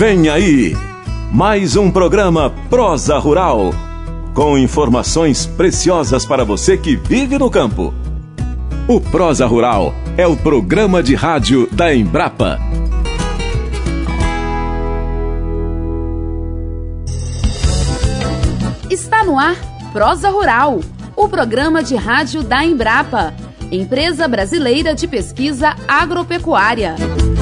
Vem aí, mais um programa Prosa Rural, com informações preciosas para você que vive no campo. O Prosa Rural é o programa de rádio da Embrapa. Está no ar Prosa Rural, o programa de rádio da Embrapa, Empresa Brasileira de Pesquisa Agropecuária.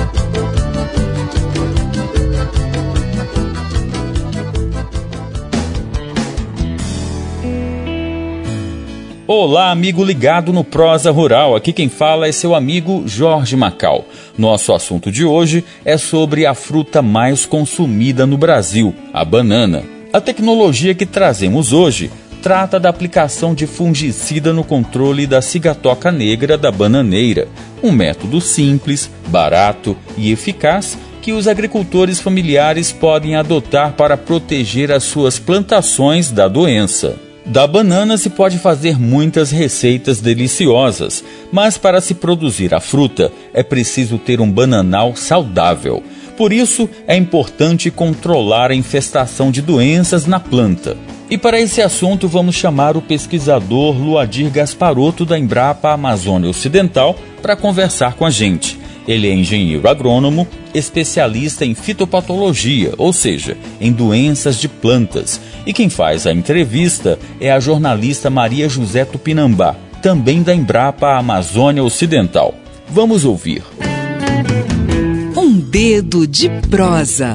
Olá, amigo ligado no Prosa Rural. Aqui quem fala é seu amigo Jorge Macal. Nosso assunto de hoje é sobre a fruta mais consumida no Brasil, a banana. A tecnologia que trazemos hoje trata da aplicação de fungicida no controle da cigatoca negra da bananeira, um método simples, barato e eficaz que os agricultores familiares podem adotar para proteger as suas plantações da doença. Da banana se pode fazer muitas receitas deliciosas, mas para se produzir a fruta é preciso ter um bananal saudável. Por isso, é importante controlar a infestação de doenças na planta. E para esse assunto vamos chamar o pesquisador Luadir Gasparotto da Embrapa Amazônia Ocidental para conversar com a gente. Ele é engenheiro agrônomo, especialista em fitopatologia, ou seja, em doenças de plantas. E quem faz a entrevista é a jornalista Maria José Tupinambá, também da Embrapa Amazônia Ocidental. Vamos ouvir. Um dedo de prosa.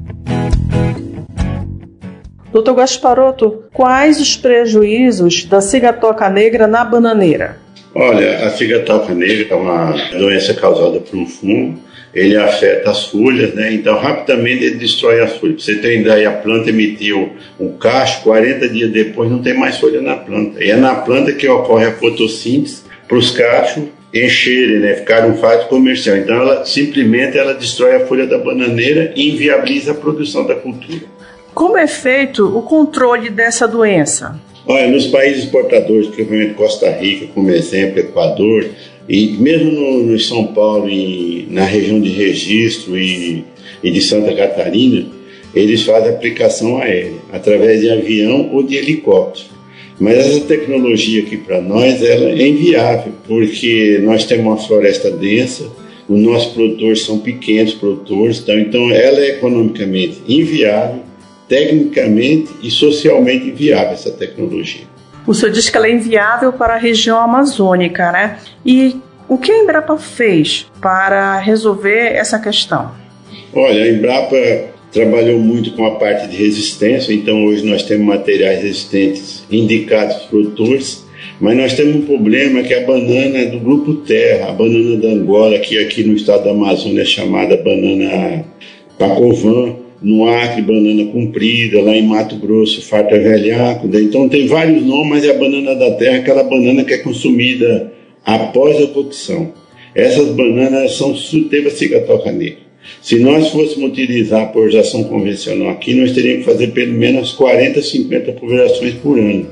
Dr. Gasparotto, quais os prejuízos da cigatoca negra na bananeira? Olha, a cigatoca negra é uma doença causada por um fungo. Ele afeta as folhas, né? Então rapidamente ele destrói as folhas. Pra você ter ideia, a planta emitiu um cacho, 40 dias depois não tem mais folha na planta. E é na planta que ocorre a fotossíntese para os cachos encherem, né? Ficar um fato comercial. Então ela simplesmente destrói a folha da bananeira e inviabiliza a produção da cultura. Como é feito o controle dessa doença? Olha, nos países exportadores, principalmente Costa Rica, como exemplo, Equador, e mesmo no São Paulo e na região de Registro e de Santa Catarina, eles fazem aplicação aérea, através de avião ou de helicóptero. Mas essa tecnologia aqui para nós ela é inviável, porque nós temos uma floresta densa, os nossos produtores são pequenos produtores, então ela é economicamente inviável, tecnicamente e socialmente inviável essa tecnologia. O senhor diz que ela é inviável para a região amazônica, né? E o que a Embrapa fez para resolver essa questão? Olha, a Embrapa trabalhou muito com a parte de resistência, então hoje nós temos materiais resistentes indicados para os produtores, mas nós temos um problema que a banana é do grupo Terra, a banana da Angola, que aqui no estado da Amazônia é chamada banana Pacovan, no Acre, banana comprida, lá em Mato Grosso, farta velhaco. Então tem vários nomes, mas é a banana da terra, aquela banana que é consumida após a cocção. Essas bananas são suscetíveis à cigatoca negra. Se nós fôssemos utilizar a pulverização convencional aqui, nós teríamos que fazer pelo menos 40, 50 pulverizações por ano.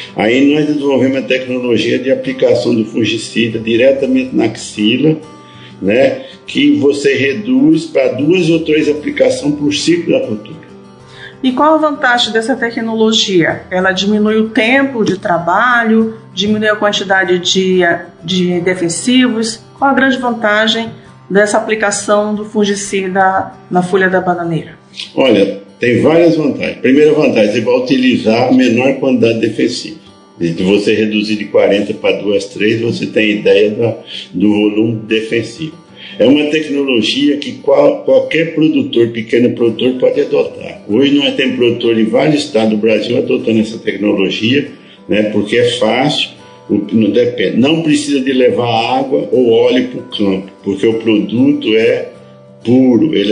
Aí nós desenvolvemos a tecnologia de aplicação do fungicida diretamente na axila, né, que você reduz para 2 ou 3 aplicações por ciclo da cultura. E qual a vantagem dessa tecnologia? Ela diminui o tempo de trabalho, diminui a quantidade de defensivos. Qual a grande vantagem dessa aplicação do fungicida na folha da bananeira? Olha, tem várias vantagens. Primeira vantagem, você vai utilizar a menor quantidade de defensivo. De você reduzir de 40 para 2, 3, você tem ideia do volume defensivo. É uma tecnologia que qualquer produtor, pequeno produtor, pode adotar. Hoje nós temos produtor em vários estados do Brasil adotando essa tecnologia, né, porque é fácil, não depende. Não precisa de levar água ou óleo para o campo, porque o produto é puro, ele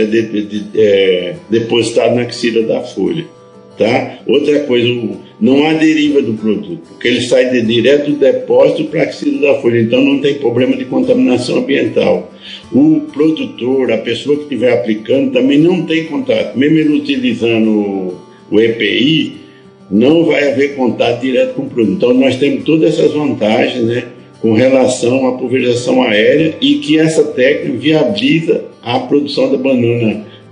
é depositado na axila da folha. Tá? Outra coisa, não há deriva do produto, porque ele sai direto do depósito para a axila da folha, então não tem problema de contaminação ambiental. O produtor, a pessoa que estiver aplicando, também não tem contato, mesmo ele utilizando o EPI, não vai haver contato direto com o produto. Então nós temos todas essas vantagens, né, com relação à pulverização aérea, e que essa técnica viabiliza a produção da banana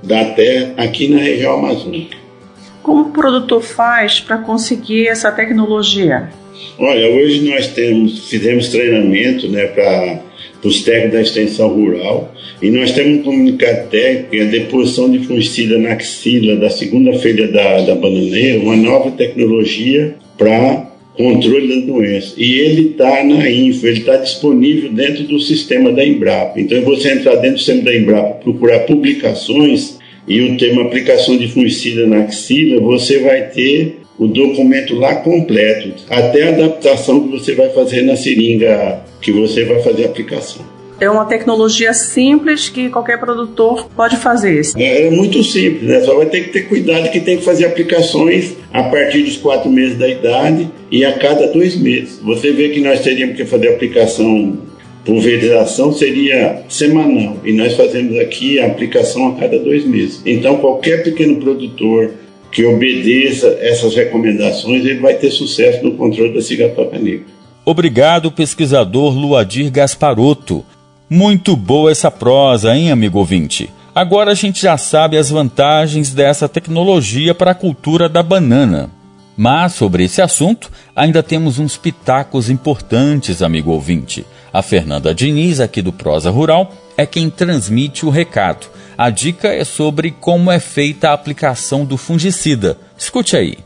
da terra aqui na região amazônica. Como o produtor faz para conseguir essa tecnologia? Olha, hoje nós fizemos treinamento, né, para os técnicos da extensão rural, e nós temos um comunicado técnico, a deposição de fungicida na axila da segunda folha da bananeira, uma nova tecnologia para controle da doença. E ele está na Info, ele está disponível dentro do sistema da Embrapa. Então, você entrar dentro do sistema da Embrapa, procurar publicações e o tema aplicação de fungicida na axila, você vai ter o documento lá completo, até a adaptação que você vai fazer na seringa que você vai fazer a aplicação. É uma tecnologia simples que qualquer produtor pode fazer. É muito simples, né? Só vai ter que ter cuidado que tem que fazer aplicações a partir dos 4 meses da idade e a cada 2 meses. Você vê que nós teríamos que fazer aplicação, pulverização seria semanal, e nós fazemos aqui a aplicação a cada 2 meses. Então, qualquer pequeno produtor que obedeça essas recomendações, ele vai ter sucesso no controle da cigatoca negra. Obrigado, pesquisador Luadir Gasparotto. Muito boa essa prosa, hein, amigo ouvinte? Agora a gente já sabe as vantagens dessa tecnologia para a cultura da banana. Mas sobre esse assunto, ainda temos uns pitacos importantes, amigo ouvinte. A Fernanda Diniz, aqui do Prosa Rural, é quem transmite o recado. A dica é sobre como é feita a aplicação do fungicida. Escute aí.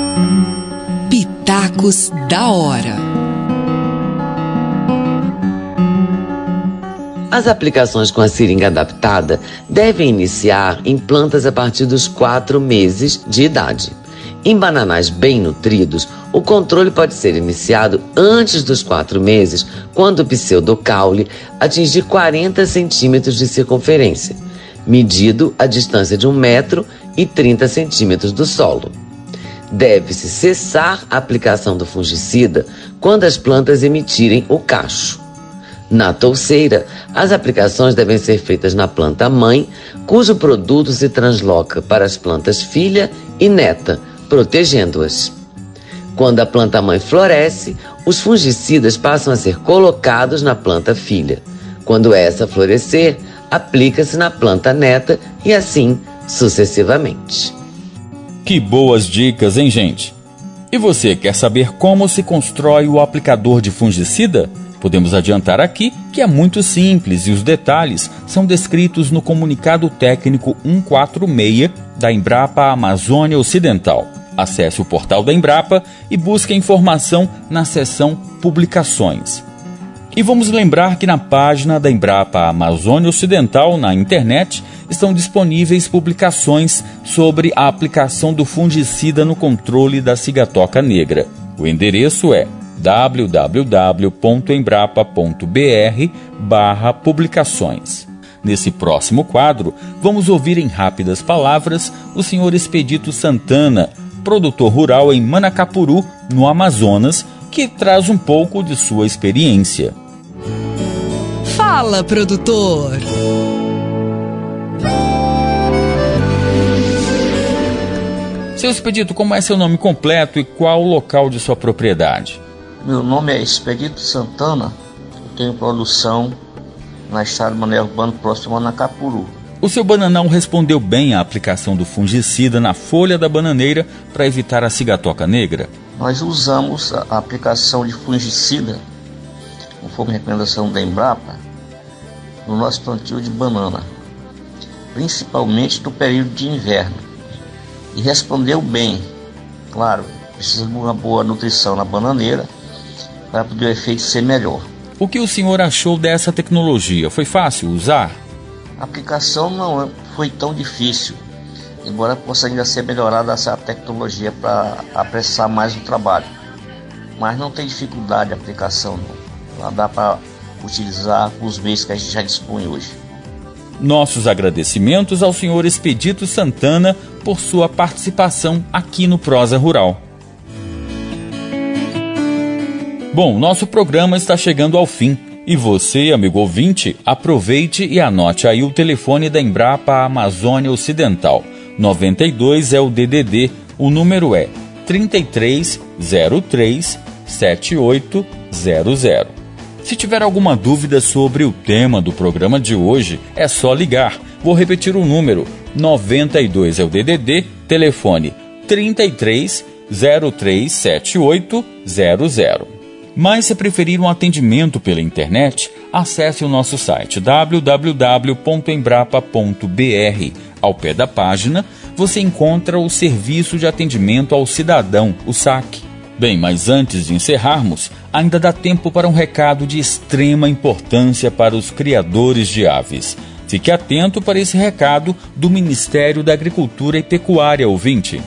Pitacos da hora. As aplicações com a seringa adaptada devem iniciar em plantas a partir dos 4 meses de idade. Em bananais bem nutridos, o controle pode ser iniciado antes dos 4 meses, quando o pseudocaule atingir 40 centímetros de circunferência, medido a distância de 1,30 metro do solo. Deve-se cessar a aplicação do fungicida quando as plantas emitirem o cacho. Na touceira, as aplicações devem ser feitas na planta mãe, cujo produto se transloca para as plantas filha e neta, protegendo-as. Quando a planta mãe floresce, os fungicidas passam a ser colocados na planta filha. Quando essa florescer, aplica-se na planta neta e assim sucessivamente. Que boas dicas, hein, gente? E você quer saber como se constrói o aplicador de fungicida? Podemos adiantar aqui que é muito simples e os detalhes são descritos no comunicado técnico 146 da Embrapa Amazônia Ocidental. Acesse o portal da Embrapa e busque a informação na seção Publicações. E vamos lembrar que na página da Embrapa Amazônia Ocidental, na internet, estão disponíveis publicações sobre a aplicação do fungicida no controle da cigatoca negra. O endereço é www.embrapa.br/publicações. Nesse próximo quadro, vamos ouvir em rápidas palavras o senhor Expedito Santana, produtor rural em Manacapuru, no Amazonas, que traz um pouco de sua experiência. Fala, produtor! Seu Expedito, como é seu nome completo e qual o local de sua propriedade? Meu nome é Expedito Santana, eu tenho produção na estrada Mané Urbano, próximo a Manacapuru. O seu bananão respondeu bem à aplicação do fungicida na folha da bananeira para evitar a cigatoca negra? Nós usamos a aplicação de fungicida, conforme a recomendação da Embrapa, no nosso plantio de banana, principalmente no período de inverno. E respondeu bem. Claro, precisa de uma boa nutrição na bananeira para poder o efeito ser melhor. O que o senhor achou dessa tecnologia? Foi fácil usar? A aplicação não foi tão difícil, embora possa ainda ser melhorada essa tecnologia para apressar mais o trabalho. Mas não tem dificuldade a aplicação, não. Ela dá para utilizar os meios que a gente já dispõe hoje. Nossos agradecimentos ao senhor Expedito Santana por sua participação aqui no Prosa Rural. Bom, nosso programa está chegando ao fim. E você, amigo ouvinte, aproveite e anote aí o telefone da Embrapa Amazônia Ocidental. 92 é o DDD, o número é 3303 7800. Se tiver alguma dúvida sobre o tema do programa de hoje, é só ligar. Vou repetir o número, 92 é o DDD, telefone 33 0378 00. Mas se preferir um atendimento pela internet, acesse o nosso site www.embrapa.br. Ao pé da página, você encontra o Serviço de Atendimento ao Cidadão, o SAC. Bem, mas antes de encerrarmos, ainda dá tempo para um recado de extrema importância para os criadores de aves. Fique atento para esse recado do Ministério da Agricultura e Pecuária, ouvinte.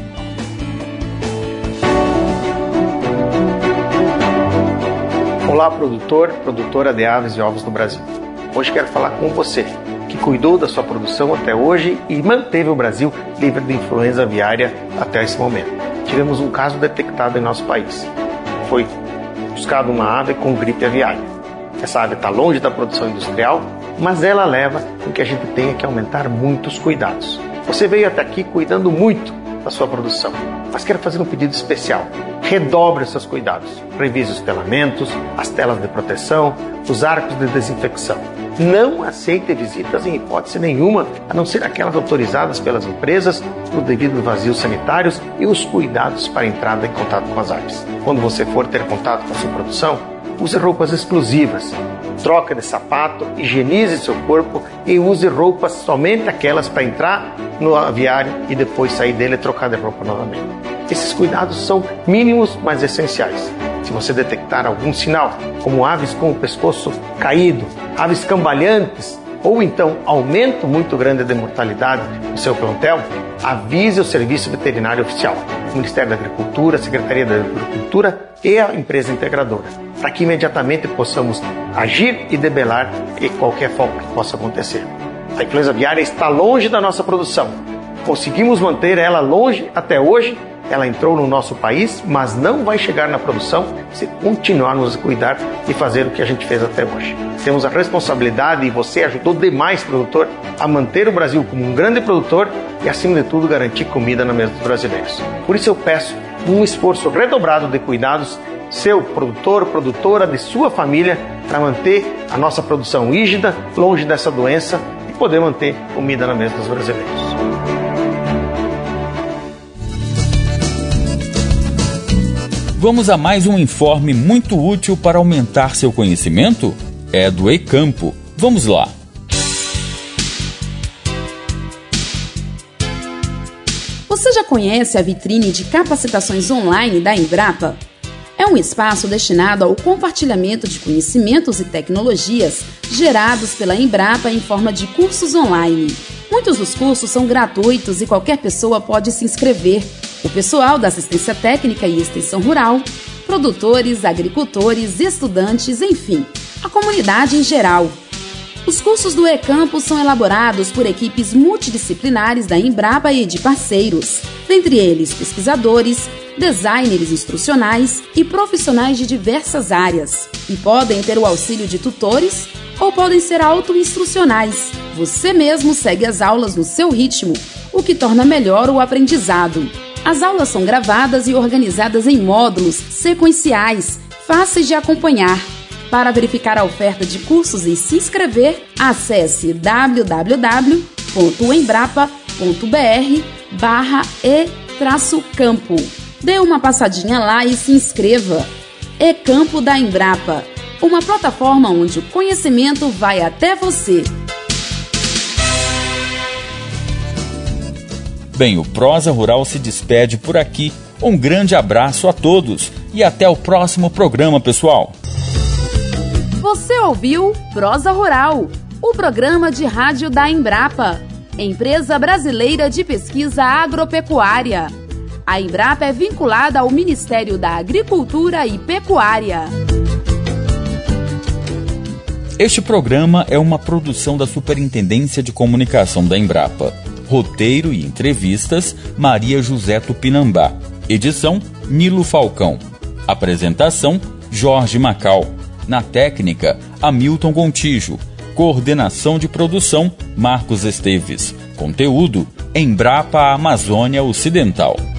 Olá, produtor, produtora de aves e ovos no Brasil. Hoje quero falar com você, que cuidou da sua produção até hoje e manteve o Brasil livre de influenza aviária até esse momento. Tivemos um caso detectado em nosso país. Foi buscado uma ave com gripe aviária. Essa ave está longe da produção industrial, mas ela leva com que a gente tenha que aumentar muitos cuidados. Você veio até aqui cuidando muito da sua produção, mas quero fazer um pedido especial. Redobre os seus cuidados. Revise os telamentos, as telas de proteção, os arcos de desinfecção. Não aceite visitas em hipótese nenhuma, a não ser aquelas autorizadas pelas empresas, no devido vazios sanitários e os cuidados para a entrada em contato com as aves. Quando você for ter contato com a sua produção, use roupas exclusivas. Troca de sapato, higienize seu corpo e use roupas somente aquelas para entrar no aviário e depois sair dele e trocar de roupa novamente. Esses cuidados são mínimos, mas essenciais. Se você detectar algum sinal, como aves com o pescoço caído, aves cambaleantes, ou então aumento muito grande de mortalidade no seu plantel, avise o Serviço Veterinário Oficial, o Ministério da Agricultura, a Secretaria da Agricultura e a empresa integradora, para que imediatamente possamos agir e debelar qualquer foco que possa acontecer. A influenza aviária está longe da nossa produção. Conseguimos manter ela longe até hoje. Ela entrou no nosso país, mas não vai chegar na produção se continuarmos a cuidar e fazer o que a gente fez até hoje. Temos a responsabilidade, e você ajudou demais, produtor, a manter o Brasil como um grande produtor e, acima de tudo, garantir comida na mesa dos brasileiros. Por isso eu peço um esforço redobrado de cuidados, seu produtor, produtora, de sua família, para manter a nossa produção rígida, longe dessa doença e poder manter comida na mesa dos brasileiros. Vamos a mais um informe muito útil para aumentar seu conhecimento? É do Ecampo. Vamos lá! Você já conhece a vitrine de capacitações online da Embrapa? É um espaço destinado ao compartilhamento de conhecimentos e tecnologias gerados pela Embrapa em forma de cursos online. Muitos dos cursos são gratuitos e qualquer pessoa pode se inscrever. O pessoal da assistência técnica e extensão rural, produtores, agricultores, estudantes, enfim, a comunidade em geral. Os cursos do Ecampo são elaborados por equipes multidisciplinares da Embrapa e de parceiros, dentre eles pesquisadores, designers instrucionais e profissionais de diversas áreas, e podem ter o auxílio de tutores ou podem ser autoinstrucionais. Você mesmo segue as aulas no seu ritmo, o que torna melhor o aprendizado. As aulas são gravadas e organizadas em módulos sequenciais, fáceis de acompanhar. Para verificar a oferta de cursos e se inscrever, acesse www.embrapa.br/e-campo. Dê uma passadinha lá e se inscreva. Ecampo da Embrapa, uma plataforma onde o conhecimento vai até você. Bem, o Prosa Rural se despede por aqui. Um grande abraço a todos e até o próximo programa, pessoal. Você ouviu Prosa Rural, o programa de rádio da Embrapa, Empresa Brasileira de Pesquisa Agropecuária. A Embrapa é vinculada ao Ministério da Agricultura e Pecuária. Este programa é uma produção da Superintendência de Comunicação da Embrapa. Roteiro e entrevistas, Maria José Tupinambá. Edição, Nilo Falcão. Apresentação, Jorge Macal. Na técnica, Hamilton Gontijo. Coordenação de produção, Marcos Esteves. Conteúdo, Embrapa Amazônia Ocidental.